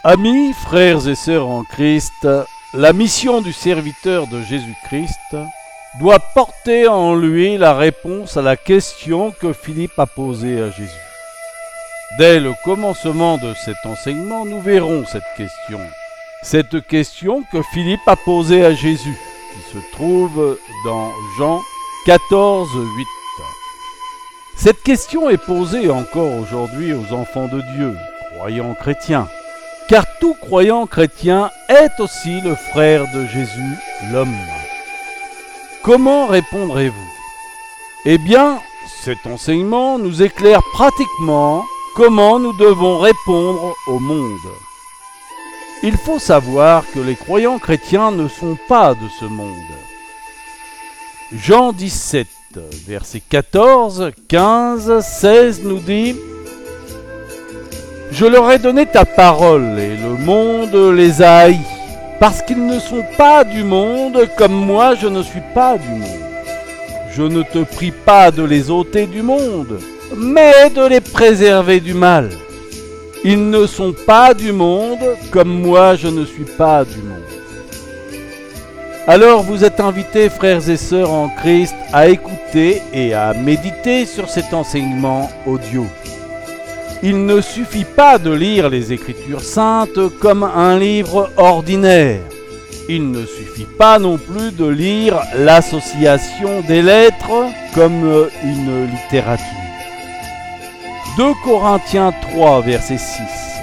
Amis, frères et sœurs en Christ, la mission du serviteur de Jésus-Christ doit porter en lui la réponse à la question que Philippe a posée à Jésus. Dès le commencement de cet enseignement, nous verrons cette question. Cette question que Philippe a posée à Jésus, qui se trouve dans Jean 14, 8. Cette question est posée encore aujourd'hui aux enfants de Dieu, croyants chrétiens. Car tout croyant chrétien est aussi le frère de Jésus, l'homme. Comment répondrez-vous? Eh bien, cet enseignement nous éclaire pratiquement comment nous devons répondre au monde. Il faut savoir que les croyants chrétiens ne sont pas de ce monde. Jean 17, versets 14, 15, 16 nous dit: Je leur ai donné ta parole, et le monde les a haïs, parce qu'ils ne sont pas du monde, comme moi je ne suis pas du monde. Je ne te prie pas de les ôter du monde, mais de les préserver du mal. Ils ne sont pas du monde, comme moi je ne suis pas du monde. Alors vous êtes invités, frères et sœurs en Christ, à écouter et à méditer sur cet enseignement audio. Il ne suffit pas de lire les Écritures saintes comme un livre ordinaire. Il ne suffit pas non plus de lire l'association des lettres comme une littérature. 2 Corinthiens 3, verset 6.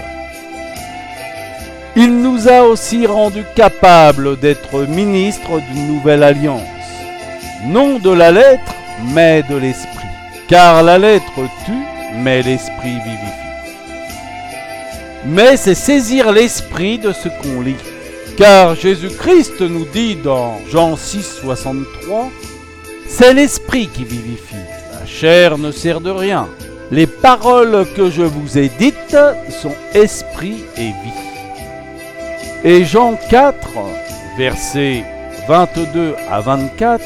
Il nous a aussi rendus capables d'être ministres d'une nouvelle alliance, non de la lettre, mais de l'esprit. Car la lettre tue, mais l'esprit vivifie. Mais c'est saisir l'esprit de ce qu'on lit. Car Jésus-Christ nous dit dans Jean 6, 63, c'est l'esprit qui vivifie, la chair ne sert de rien. Les paroles que je vous ai dites sont esprit et vie. Et Jean 4, versets 22 à 24,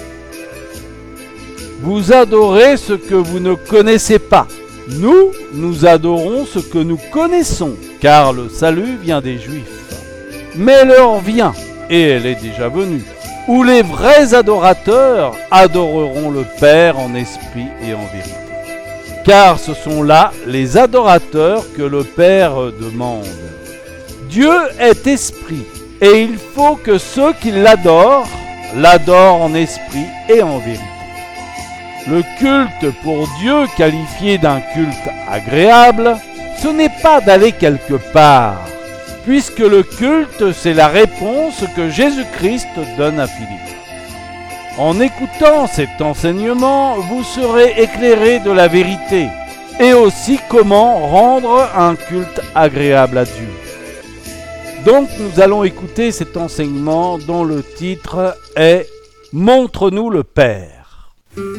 vous adorez ce que vous ne connaissez pas. Nous adorons ce que nous connaissons, car le salut vient des Juifs. Mais l'heure vient, et elle est déjà venue, où les vrais adorateurs adoreront le Père en esprit et en vérité. Car ce sont là les adorateurs que le Père demande. Dieu est esprit, et il faut que ceux qui l'adorent en esprit et en vérité. Le culte pour Dieu, qualifié d'un culte agréable, ce n'est pas d'aller quelque part, puisque le culte, c'est la réponse que Jésus-Christ donne à Philippe. En écoutant cet enseignement, vous serez éclairés de la vérité, et aussi comment rendre un culte agréable à Dieu. Donc nous allons écouter cet enseignement dont le titre est « Montre-nous le Père ».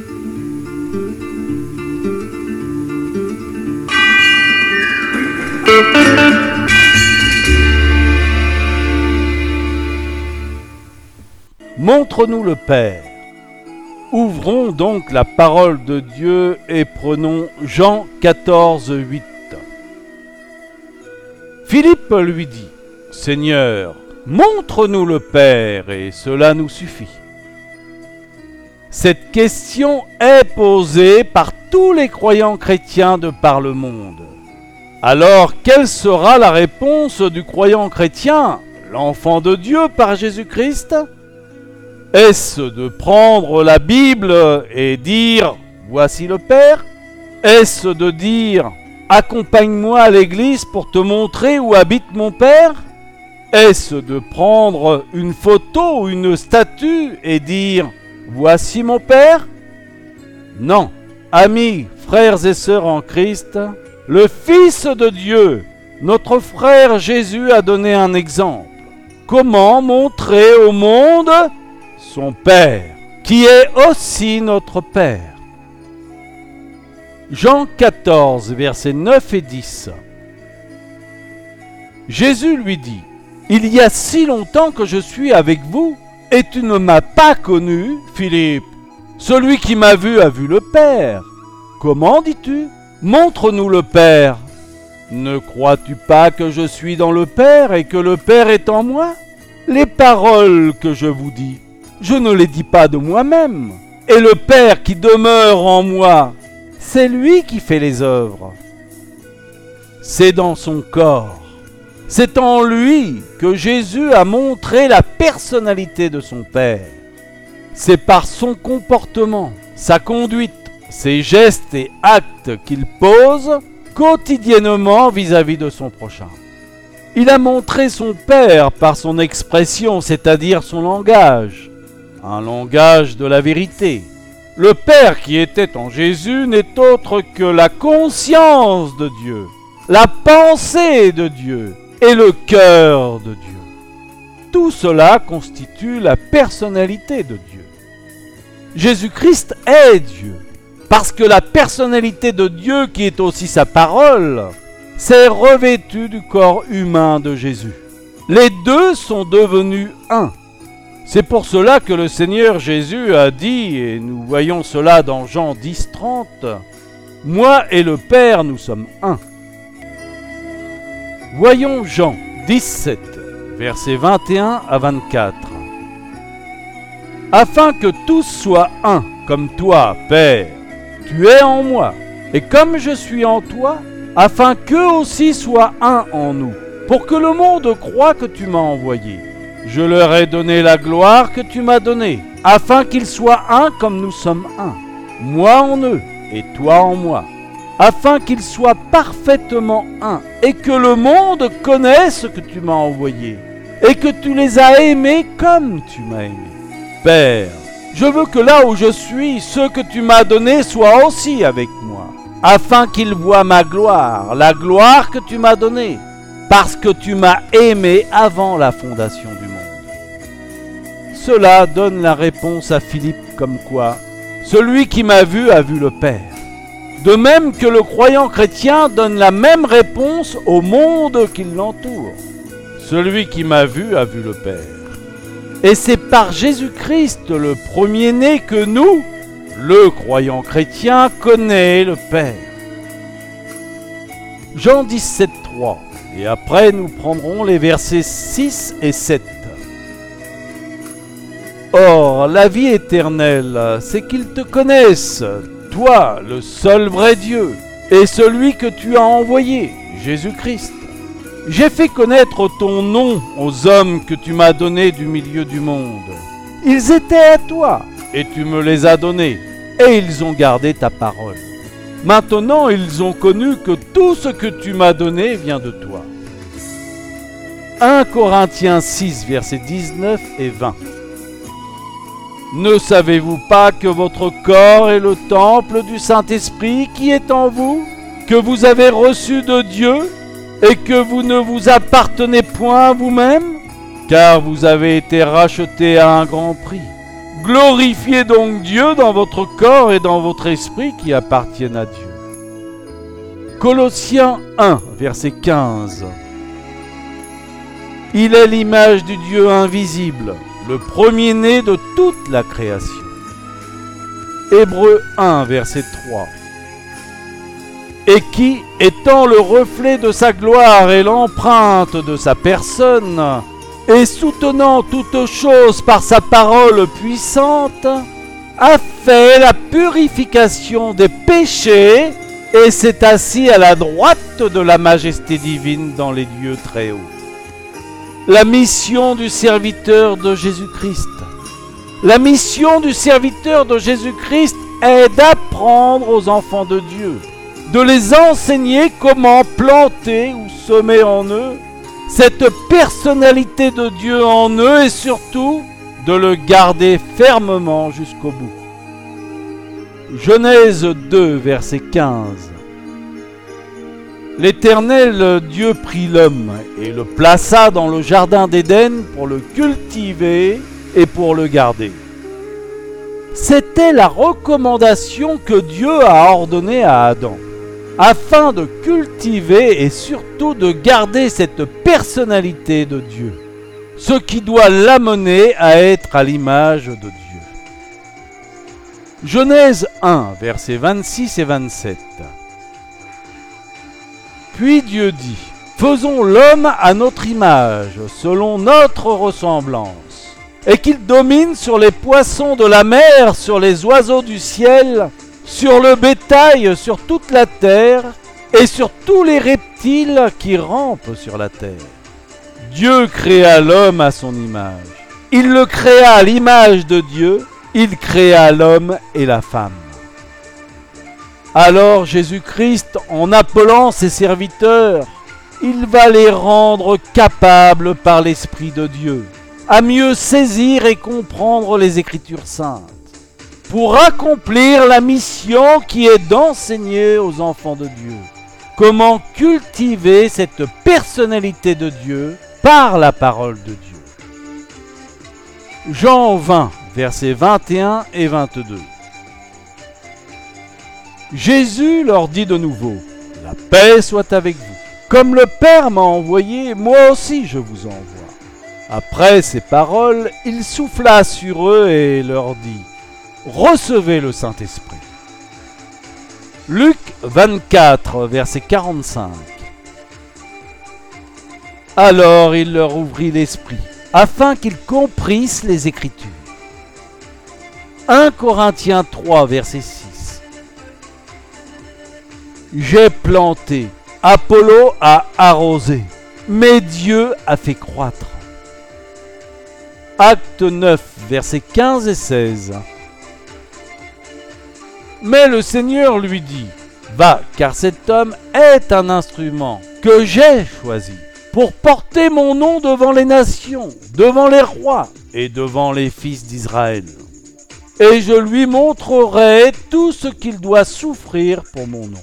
Montre-nous le Père. Ouvrons donc la parole de Dieu et prenons Jean 14, 8. Philippe lui dit: Seigneur, montre-nous le Père, et cela nous suffit. Cette question est posée par tous les croyants chrétiens de par le monde. Alors, quelle sera la réponse du croyant chrétien, l'enfant de Dieu par Jésus-Christ? Est-ce de prendre la Bible et dire « Voici le Père » ? Est-ce de dire « Accompagne-moi à l'église pour te montrer où habite mon Père » ? Est-ce de prendre une photo ou une statue et dire « Voici mon Père » ? Non, amis, frères et sœurs en Christ, le Fils de Dieu, notre frère Jésus a donné un exemple. Comment montrer au monde son Père, qui est aussi notre Père. Jean 14, versets 9 et 10. Jésus lui dit: Il y a si longtemps que je suis avec vous, et tu ne m'as pas connu, Philippe. Celui qui m'a vu a vu le Père. Comment dis-tu? Montre-nous le Père. Ne crois-tu pas que je suis dans le Père et que le Père est en moi? Les paroles que je vous dis, je ne les dis pas de moi-même. Et le Père qui demeure en moi, c'est lui qui fait les œuvres. C'est dans son corps, c'est en lui que Jésus a montré la personnalité de son Père. C'est par son comportement, sa conduite, ses gestes et actes qu'il pose quotidiennement vis-à-vis de son prochain. Il a montré son Père par son expression, c'est-à-dire son langage, un langage de la vérité. Le Père qui était en Jésus n'est autre que la conscience de Dieu, la pensée de Dieu et le cœur de Dieu. Tout cela constitue la personnalité de Dieu. Jésus-Christ est Dieu, parce que la personnalité de Dieu, qui est aussi sa parole, s'est revêtue du corps humain de Jésus. Les deux sont devenus un. C'est pour cela que le Seigneur Jésus a dit, et nous voyons cela dans Jean 10, 30, « Moi et le Père, nous sommes un ». Voyons Jean 17, versets 21 à 24. « Afin que tous soient un, comme toi, Père, tu es en moi, et comme je suis en toi, afin qu'eux aussi soient un en nous, pour que le monde croie que tu m'as envoyé. Je leur ai donné la gloire que tu m'as donnée, afin qu'ils soient un comme nous sommes un, moi en eux et toi en moi, afin qu'ils soient parfaitement un, et que le monde connaisse que tu m'as envoyé, et que tu les as aimés comme tu m'as aimé. Père, je veux que là où je suis, ceux que tu m'as donnés soient aussi avec moi, afin qu'ils voient ma gloire, la gloire que tu m'as donnée, parce que tu m'as aimé avant la fondation du monde. Cela donne la réponse à Philippe comme quoi, celui qui m'a vu a vu le Père. De même que le croyant chrétien donne la même réponse au monde qui l'entoure. Celui qui m'a vu a vu le Père. Et c'est par Jésus-Christ le premier-né que nous, le croyant chrétien, connaît le Père. Jean 17, 3. Et après nous prendrons les versets 6 et 7. Or, la vie éternelle, c'est qu'ils te connaissent, toi, le seul vrai Dieu, et celui que tu as envoyé, Jésus-Christ. J'ai fait connaître ton nom aux hommes que tu m'as donnés du milieu du monde. Ils étaient à toi, et tu me les as donnés, et ils ont gardé ta parole. Maintenant, ils ont connu que tout ce que tu m'as donné vient de toi. 1 Corinthiens 6, versets 19 et 20. Ne savez-vous pas que votre corps est le temple du Saint-Esprit qui est en vous, que vous avez reçu de Dieu, et que vous ne vous appartenez point à vous-même, car vous avez été rachetés à un grand prix. Glorifiez donc Dieu dans votre corps et dans votre esprit qui appartiennent à Dieu. Colossiens 1, verset 15. Il est l'image du Dieu invisible, le premier-né de toute la création. Hébreux 1, verset 3. Et qui, étant le reflet de sa gloire et l'empreinte de sa personne, et soutenant toutes choses par sa parole puissante, a fait la purification des péchés et s'est assis à la droite de la majesté divine dans les lieux très hauts. La mission du serviteur de Jésus-Christ. La mission du serviteur de Jésus-Christ est d'apprendre aux enfants de Dieu, de les enseigner comment planter ou semer en eux cette personnalité de Dieu en eux et surtout de le garder fermement jusqu'au bout. Genèse 2, verset 15. L'Éternel Dieu prit l'homme et le plaça dans le jardin d'Éden pour le cultiver et pour le garder. C'était la recommandation que Dieu a ordonnée à Adam, afin de cultiver et surtout de garder cette personnalité de Dieu, ce qui doit l'amener à être à l'image de Dieu. Genèse 1, versets 26 et 27. Puis Dieu dit, « Faisons l'homme à notre image, selon notre ressemblance, et qu'il domine sur les poissons de la mer, sur les oiseaux du ciel, sur le bétail, sur toute la terre, et sur tous les reptiles qui rampent sur la terre. » Dieu créa l'homme à son image. Il le créa à l'image de Dieu, il créa l'homme et la femme. Alors Jésus-Christ, en appelant ses serviteurs, il va les rendre capables par l'Esprit de Dieu, à mieux saisir et comprendre les Écritures saintes, pour accomplir la mission qui est d'enseigner aux enfants de Dieu comment cultiver cette personnalité de Dieu par la parole de Dieu. Jean 20, versets 21 et 22. Jésus leur dit de nouveau, « La paix soit avec vous. Comme le Père m'a envoyé, moi aussi je vous envoie. » Après ces paroles, il souffla sur eux et leur dit, « Recevez le Saint-Esprit. » Luc 24, verset 45. Alors il leur ouvrit l'esprit, afin qu'ils comprissent les Écritures. 1 Corinthiens 3, verset 6. J'ai planté, Apollo a arrosé, mais Dieu a fait croître. Acte 9, versets 15 et 16. Mais le Seigneur lui dit, « Va, car cet homme est un instrument que j'ai choisi pour porter mon nom devant les nations, devant les rois et devant les fils d'Israël. Et je lui montrerai tout ce qu'il doit souffrir pour mon nom. »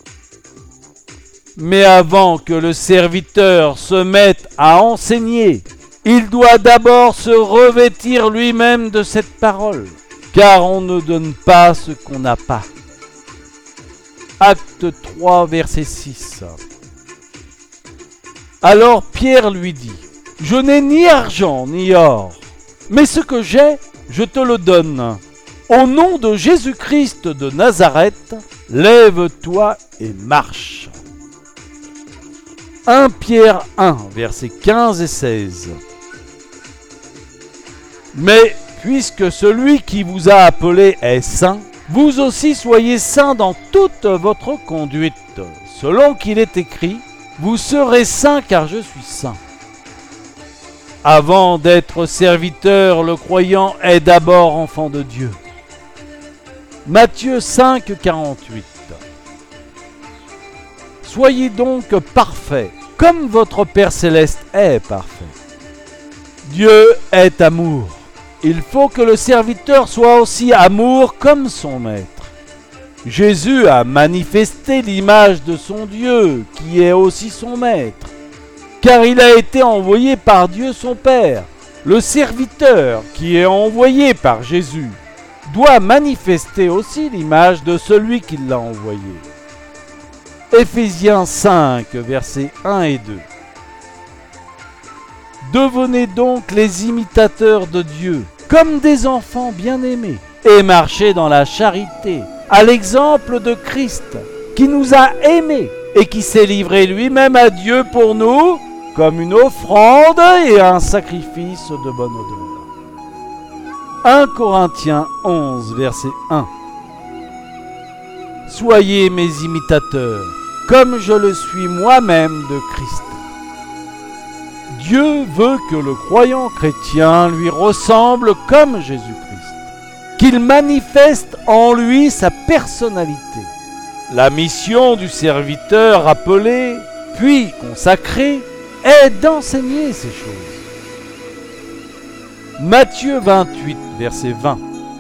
Mais avant que le serviteur se mette à enseigner, il doit d'abord se revêtir lui-même de cette parole, car on ne donne pas ce qu'on n'a pas. Acte 3, verset 6. Alors Pierre lui dit, « Je n'ai ni argent ni or, mais ce que j'ai, je te le donne. Au nom de Jésus-Christ de Nazareth, lève-toi et marche. » 1 Pierre 1, versets 15 et 16. Mais puisque celui qui vous a appelé est saint, vous aussi soyez saints dans toute votre conduite, selon qu'il est écrit, « Vous serez saints car je suis saint. » Avant d'être serviteur, le croyant est d'abord enfant de Dieu. Matthieu 5, 48. Soyez donc parfaits, comme votre Père céleste est parfait. Dieu est amour. Il faut que le serviteur soit aussi amour comme son maître. Jésus a manifesté l'image de son Dieu, qui est aussi son maître, car il a été envoyé par Dieu son Père. Le serviteur, qui est envoyé par Jésus, doit manifester aussi l'image de celui qui l'a envoyé. Éphésiens 5, versets 1 et 2. Devenez donc les imitateurs de Dieu, comme des enfants bien-aimés, et marchez dans la charité, à l'exemple de Christ, qui nous a aimés et qui s'est livré lui-même à Dieu pour nous, comme une offrande et un sacrifice de bonne odeur. 1 Corinthiens 11, verset 1. Soyez mes imitateurs, comme je le suis moi-même de Christ. Dieu veut que le croyant chrétien lui ressemble comme Jésus-Christ, qu'il manifeste en lui sa personnalité. La mission du serviteur appelé, puis consacré, est d'enseigner ces choses. Matthieu 28, verset 20.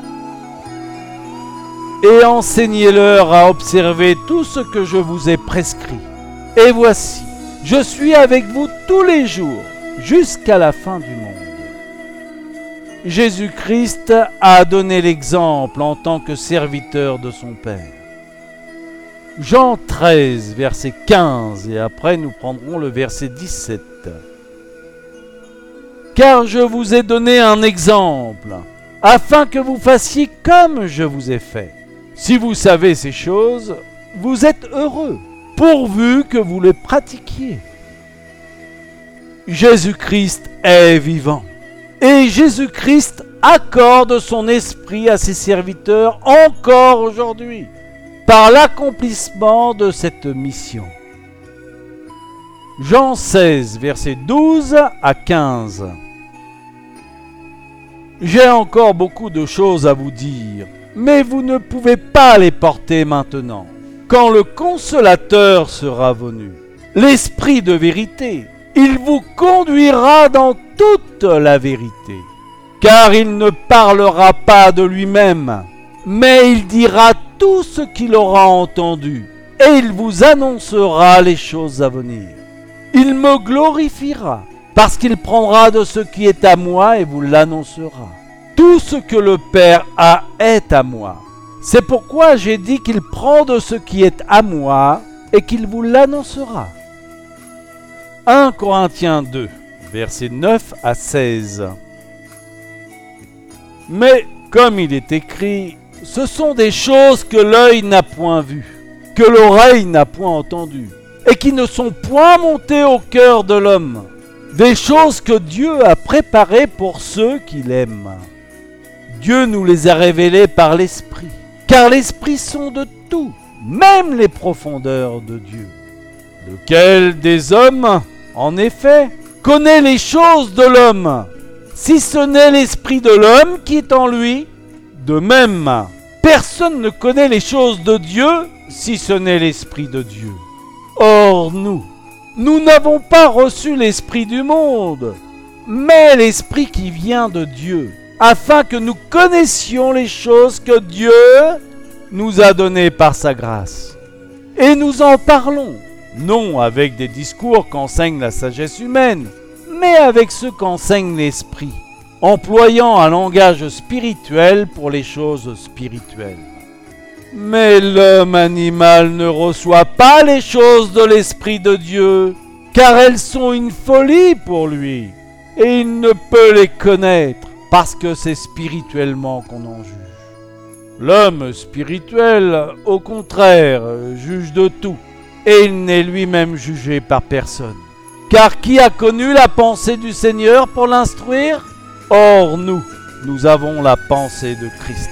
Et enseignez-leur à observer tout ce que je vous ai prescrit. Et voici, je suis avec vous tous les jours, jusqu'à la fin du monde. Jésus-Christ a donné l'exemple en tant que serviteur de son Père. Jean 13, verset 15, et après nous prendrons le verset 17. Car je vous ai donné un exemple, afin que vous fassiez comme je vous ai fait. Si vous savez ces choses, vous êtes heureux, pourvu que vous les pratiquiez. Jésus-Christ est vivant. Et Jésus-Christ accorde son esprit à ses serviteurs encore aujourd'hui, par l'accomplissement de cette mission. Jean 16, versets 12 à 15. J'ai encore beaucoup de choses à vous dire, mais vous ne pouvez pas les porter maintenant. Quand le Consolateur sera venu, l'Esprit de vérité, il vous conduira dans toute la vérité. Car il ne parlera pas de lui-même, mais il dira tout ce qu'il aura entendu, et il vous annoncera les choses à venir. Il me glorifiera, parce qu'il prendra de ce qui est à moi et vous l'annoncera. Tout ce que le Père a est à moi. C'est pourquoi j'ai dit qu'il prend de ce qui est à moi et qu'il vous l'annoncera. 1 Corinthiens 2, versets 9 à 16. Mais, comme il est écrit, ce sont des choses que l'œil n'a point vues, que l'oreille n'a point entendues, et qui ne sont point montées au cœur de l'homme, des choses que Dieu a préparées pour ceux qui l'aiment. Dieu nous les a révélées par l'Esprit, car l'Esprit sonde tout, même les profondeurs de Dieu. Lequel des hommes, en effet, connaît les choses de l'homme, si ce n'est l'Esprit de l'homme qui est en lui? De même, personne ne connaît les choses de Dieu, si ce n'est l'Esprit de Dieu. Or nous n'avons pas reçu l'Esprit du monde, mais l'Esprit qui vient de Dieu, afin que nous connaissions les choses que Dieu nous a données par sa grâce. Et nous en parlons, non avec des discours qu'enseigne la sagesse humaine, mais avec ceux qu'enseigne l'Esprit, employant un langage spirituel pour les choses spirituelles. Mais l'homme animal ne reçoit pas les choses de l'Esprit de Dieu, car elles sont une folie pour lui, et il ne peut les connaître, parce que c'est spirituellement qu'on en juge. L'homme spirituel, au contraire, juge de tout, et il n'est lui-même jugé par personne. Car qui a connu la pensée du Seigneur pour l'instruire? Or nous avons la pensée de Christ.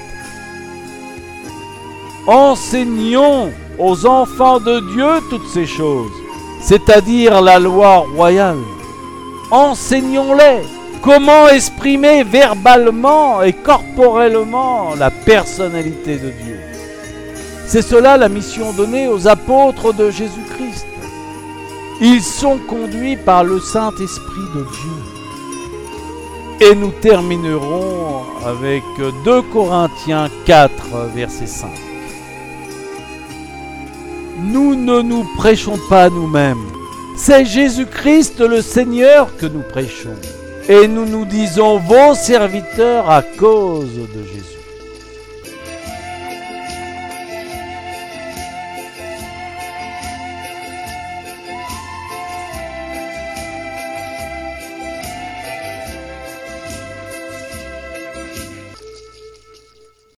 Enseignons aux enfants de Dieu toutes ces choses, c'est-à-dire la loi royale. Enseignons-les comment exprimer verbalement et corporellement la personnalité de Dieu. C'est cela la mission donnée aux apôtres de Jésus-Christ. Ils sont conduits par le Saint-Esprit de Dieu. Et nous terminerons avec 2 Corinthiens 4, verset 5. Nous ne nous prêchons pas nous-mêmes. C'est Jésus-Christ le Seigneur que nous prêchons. Et nous nous disons vos serviteurs à cause de Jésus.